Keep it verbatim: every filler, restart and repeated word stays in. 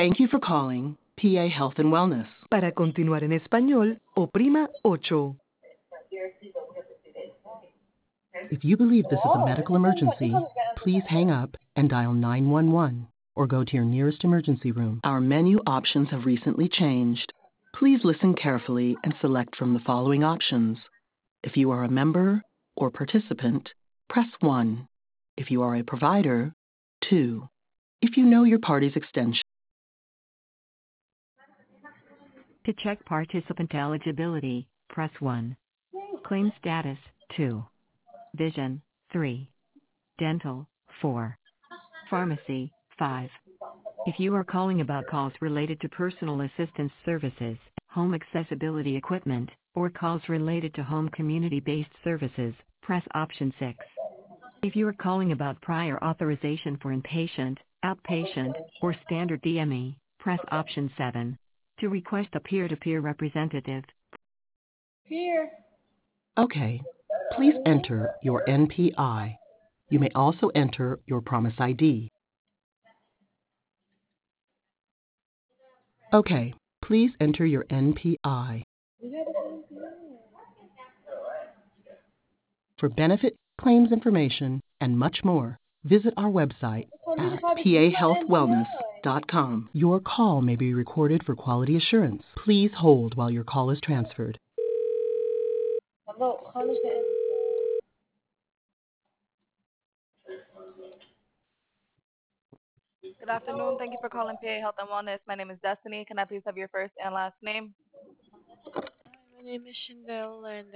Thank you for calling P A Health and Wellness. Para continuar en español, oprima ocho. If you believe this is a medical emergency, please hang up and dial nine one one or go to your nearest emergency room. Our menu options have recently changed. Please listen carefully and select from the following options. If you are a member or participant, press one. If you are a provider, two. If you know your party's extension. To check participant eligibility, press one. Claim status, two. Vision, three. Dental, four. Pharmacy, five. If you are calling about calls related to personal assistance services, home accessibility equipment, or calls related to home community-based services, press option six. If you are calling about prior authorization for inpatient, outpatient, or standard D M E, press option seven. To request a peer-to-peer representative. Here. Okay, please enter your N P I. You may also enter your Promise I D. Okay, please enter your N P I. For benefit, claims information, and much more, visit our website at p a health wellness dot com. Your call may be recorded for quality assurance. Please hold while your call is transferred. Good afternoon. Thank you for calling P A Health and Wellness. My name is Destiny. Can I please have your first and last name? My name is Shindel, and